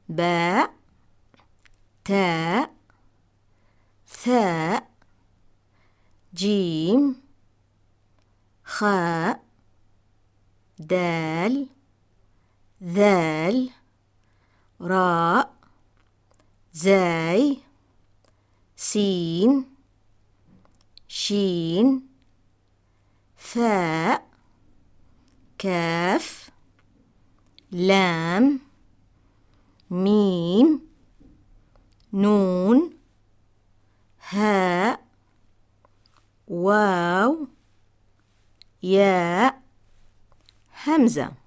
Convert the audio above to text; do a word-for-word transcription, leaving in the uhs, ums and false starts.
باء تاء ثاء جيم خاء دال ذال راء زاي سين شين ثاء كاف لام ميم نون هاء واو ياء همزة.